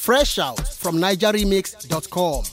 Fresh out from NigerRemix.com.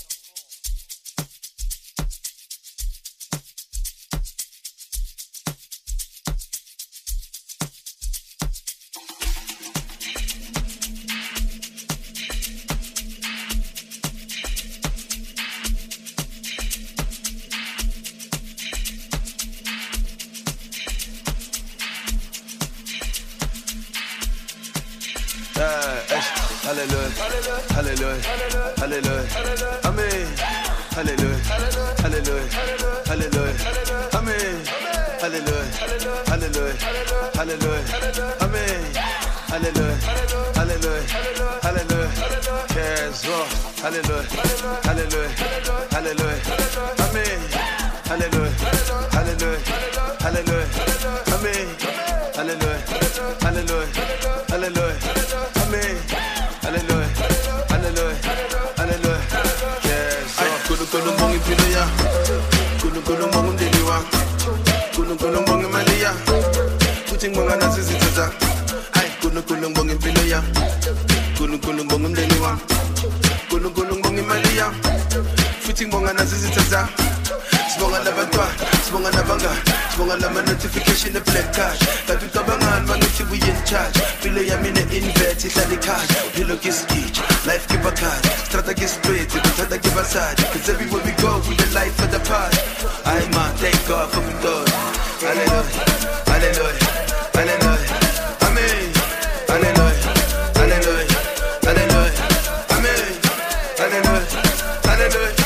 Hallelujah, hallelujah, hallelujah, amen. Hallelujah, hallelujah, hallelujah, amen. Hallelujah, hallelujah, hallelujah, amen. Hallelujah, hallelujah, hallelujah. Yes, Lord. Hallelujah, hallelujah, hallelujah, amen. Hallelujah, hallelujah, hallelujah, amen. Hallelujah, hallelujah, hallelujah, amen. Hallelujah, hallelujah, hallelujah. Yes, ay kulu mongi piloya, kulu mongi deliwa, kulu mongi malia, kuting monga nasi zitaza. Ay kulu mongi piloya, kulu mongi deliwa, kulu mongi malia, kuting monga nasi zitaza. Sibonga labatwa, sibonga nabanga, sibonga lama notification the black card. Katu tabangan mangithi we in charge. Filo yamine invert ihlali cash. Philo kiskich, life keep a card. Strata get straight, kuthanda give a side. Cause everywhere we go, we the life of the part. I man, thank God for we God. Hallelujah, hallelujah, hallelujah, amen. Hallelujah, hallelujah, hallelujah, amen. Hallelujah, hallelujah.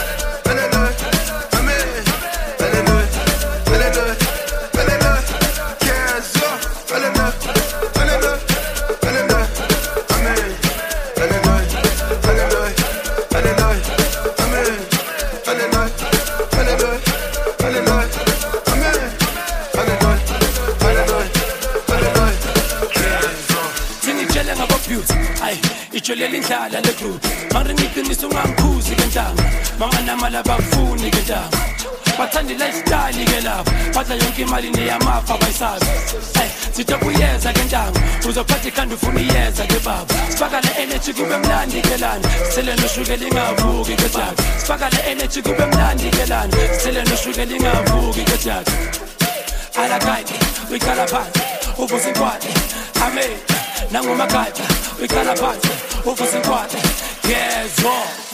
Lindlala le group manje ngiqinisa ungangikhuzi ke ntanga manganamala bakufuni ke ntanga bathanda lifestyle ke lapho badla yonke imali neyamafa bayisazi sitobuyeza ke ntanga uzophatha ikhanda ufuna iyeza ke baba sifaka le energy kube mnandi ke lana sele noshukela ingavuki ke tata sifaka le energy kube mnandi ke lana sele noshukela ingavuki ke tata alakaide wikhala phansi uvusa inkwadi amen nangomakade wikhala phansi uvusa inkwadi yezwo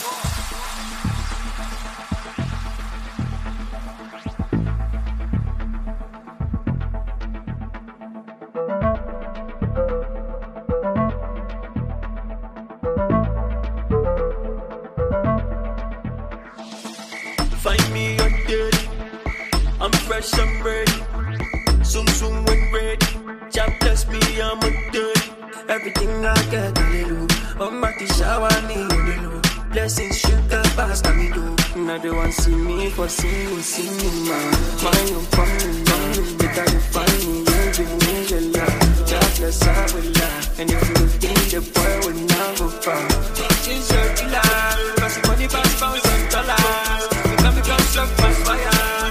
Find me on dirty, I'm fresh, I'm ready. Soon when ready. Jah bless me, I'm a dirty. Everything I get, hallelujah. I'm at the shower, me, hallelujah. Blessings, sugar, pasta, me do. Now they want see me for see me, man. My own family, better you find me, you give me your love. Jah bless, I will lie. And if you think the boy will not go far, she's your killer. Cause the money pass $1,000. You got me come shop fast fire.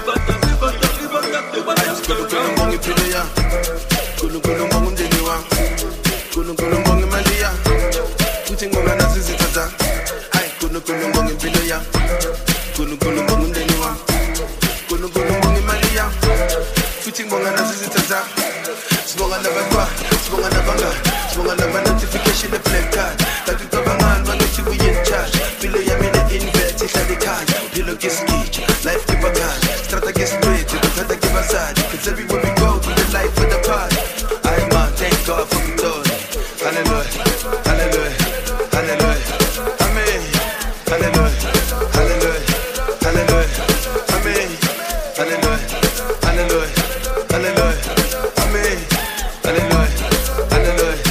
Kulu mongi piloya, kulu mongi deliwa, kulu mongi malia, kuting monga nasi zitaza. Ay kulu mongi piloya, kulu mongi deliwa, kulu mongi malia, kuting monga nasi zitaza. Sibonga nabanga, sibonga nabanga, sibonga naba notification the black card. Katu tabangan mangithi we in charge. Filo yamine invert ihlali cash. Philo kiskich, life keep a cash. Strata get straight, kuthanda give a side. Cause everywhere we go, we the life of the party. I man, thank God for we God. Hallelujah, hallelujah, hallelujah, amen. Hallelujah, hallelujah, hallelujah, amen. Hallelujah, hallelujah, hallelujah, amen. Hallelujah, hallelujah,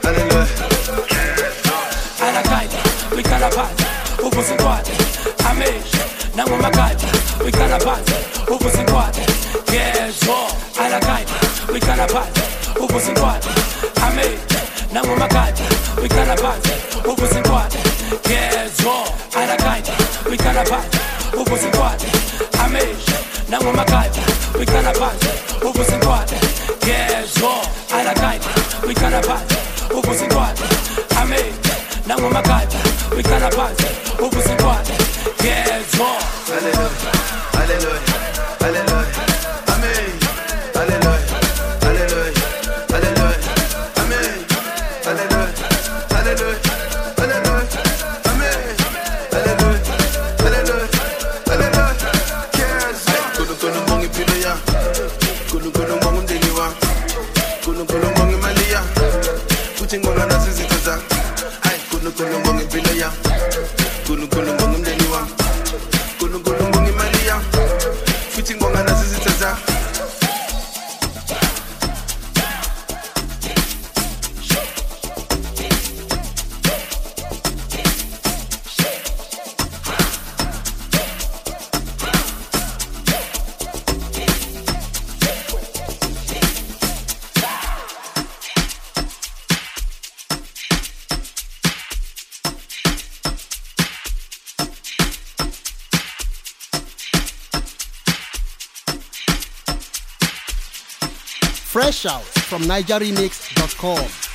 hallelujah. Alakaida, we kalapata, uvusa inkwadi, amen. Nangomakade, we kalapata, uvusa inkwadi, yezwo. Alakaida, we kalapata, uvusa inkwadi, amen. Nangomakade, we kalapata, uvusa inkwadi, yezwo. Alakaida, we kalapata, uvusa inkwadi, amen. Nangomakade, we kalapata, uvusa inkwadi, yezwo. Alakaida, we kalapata, uvusa inkwadi, amen. nangomakata wikhala phansi ubusikwale yezwa Hallelujah, hallelujah, hallelujah, amen. Hallelujah, hallelujah, hallelujah, amen. Hallelujah, hallelujah, hallelujah, amen. Hallelujah, hallelujah, hallelujah. Yes, kulu mongi pilo ya, kulu mongi ndeni wa, kulu mongi mali ya, kuching monga nasi zitaza. Ay, kulu mongi pilo ya, kulu mongi ndeni wa. Fresh out from NigerRemix.com.